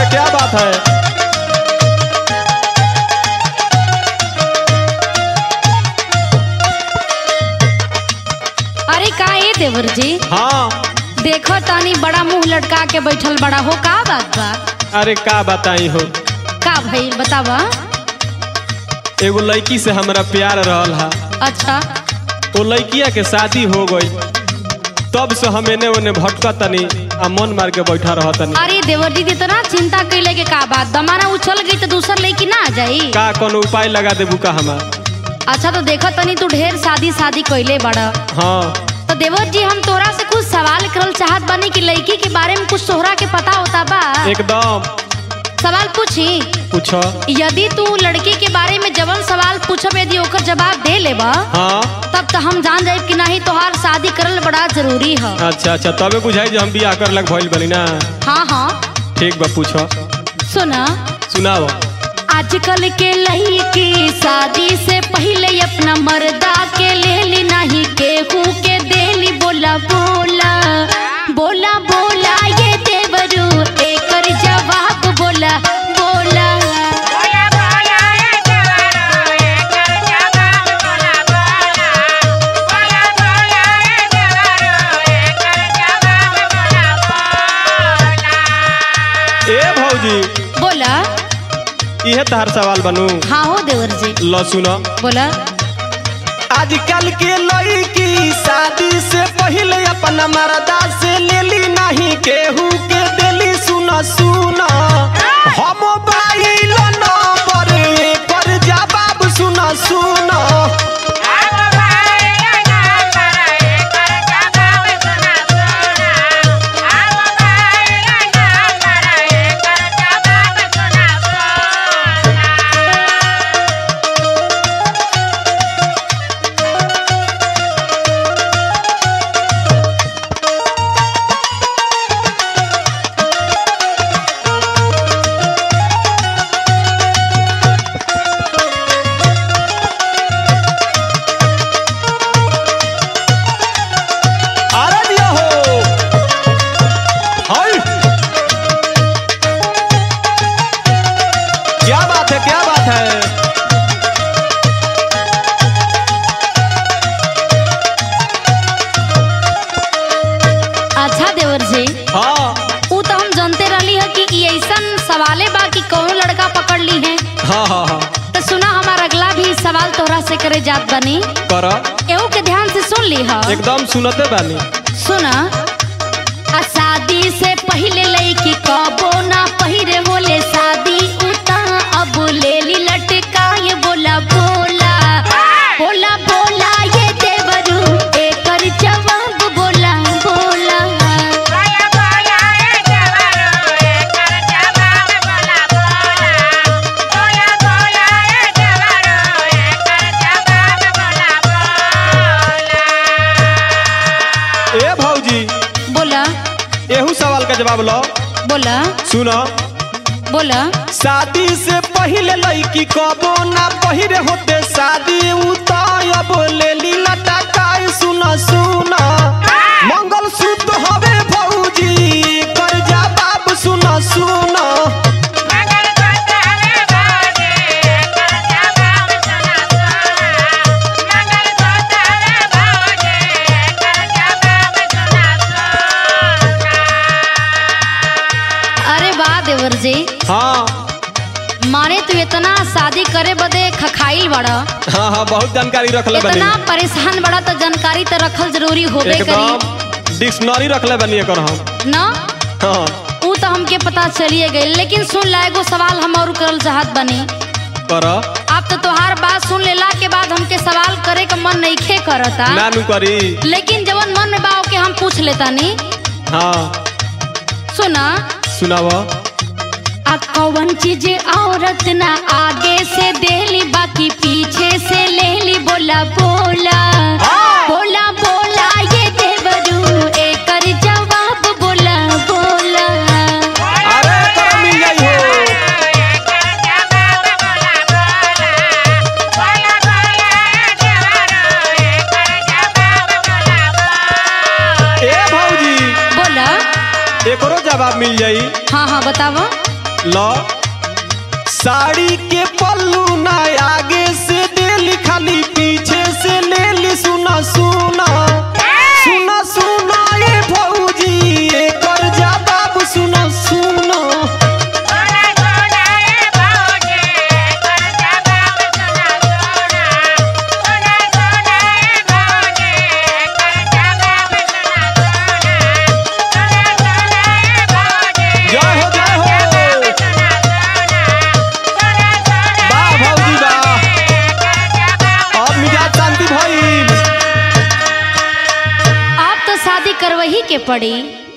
क्या बात है। अरे का ये देवर जी, हाँ देखो तानी बड़ा मुंह लटका के बैठल बड़ा हो, का बात बा? अरे का बताई हो, का भइल बतावा। एगो लड़की से हमारा प्यार रहल हा। अच्छा वो लड़किया के शादी हो गई, तब से हम एने ओने भटका तनी आ मन मार के बैठा रह तनी। अरे देवर जी इतना चिंता कैले के का बात, दमाना उछल गई तो दूसर लड़की ना आ जाई का कोनो उपाय लगा देबू का हमार। अच्छा तो देखो तनी तू ढेर शादी कैले बड़ा। हाँ तो देवर जी हम तोरा से कुछ सवाल करल चाहत बानी कि लड़की के बारे में कुछ तोहरा के पता होता बा? एकदम सवाल पूछी। पूछो। यदि तू लड़की के बारे में जवन सवाल पूछब यदि ओकर जवाब दे लेबा हाँ तब तो हम जान जाए कि नहीं तोहार शादी करल बड़ा जरूरी है। अच्छा अच्छा तबे बुझाई जो हम बियाह कर लग भइल बनी ना। हाँ हाँ ठीक बा पूछो। सुना सुनाओ। आजकल के लड़की शादी से पहले अपना मर्दा के ले ली नहीं केहू के देली बोला बोला बोला बोला ये देवरू एकर जवाब बोला बोला। ए भौजी बोला। इहे तहार सवाल बनू। हाँ हो देवर जी। लो सुनो। बोला। आजकल के लड़की शादी से पहले अपना मर्दा से लेली नहीं केहू के देली सुना सुना हम बाइल नंबर पर जवाब सुना सुना। क्या बात है। अच्छा देवर जी। हाँ वो तो हम जानते रही है कि ये ऐसा सवाले बा कि कौन लड़का पकड़ ली है। हाँ हाँ हाँ तो सुना हमारा अगला भी सवाल तोरा से करे जात बनी। करो। एहू के ध्यान से सुन ली है। एकदम सुनते बानी। सुना। शादी से पहले लड़की कबो ना पहिरे होले शादी उता अब ले ली लटका ये बोला बोला बोला बोला ये देवरू एकर जवाब बोला बोला। ए भौजी बोला। एहू सवाल का जवाब लो। बोला। सुनो। बोला। शादी से पहले लड़की कबो ना पहिरे होते शादी उतायब लेली लटकाई सुना सुना मंगल सूत्र हवे भौजी कर जवाब सुना सुना। अरे वाह देवर जी। हाँ माने तू इतना शादी करे बदे खखाइल बड़ा। हाँ हाँ बहुत जानकारी रखले बनी। इतना परेशान बड़ा तो जानकारी तो रखल जरूरी होबे करी। एकदम डिक्शनरी रखले बनी एकर हम ना। हाँ वो तो हमके पता चलिए गई लेकिन सुन ला एगो सवाल हम और करल चाहत बनी। करो। आप तो तोहार बात सुन लेला के बाद हमके सवाल करे का मन नइखे करता ना नु करी। लेकिन जवन मन में बा ओके हम पूछ लेता नी। हाँ सुना। सुनाओ। आ कौन चीज औरत ना आगे से देली बाकी पीछे से लेली बोला बोला बोला बोला ये देवरू एकर जवाब बोला बोला। अरे कर मिल गई हो। ए भौजी बोला। एकरो जवाब मिल जाई। हाँ हाँ बतावा। लो साड़ी के पल्लू ना आगे से देली खाली पीछे से लेली सुना सुना सुना सुना ये भौजी एकर जवाब सुना सुना जय हो जय हो वाह भौजी वाह अब मिजाज शांति भइल अब तो शादी करवही के पड़ी।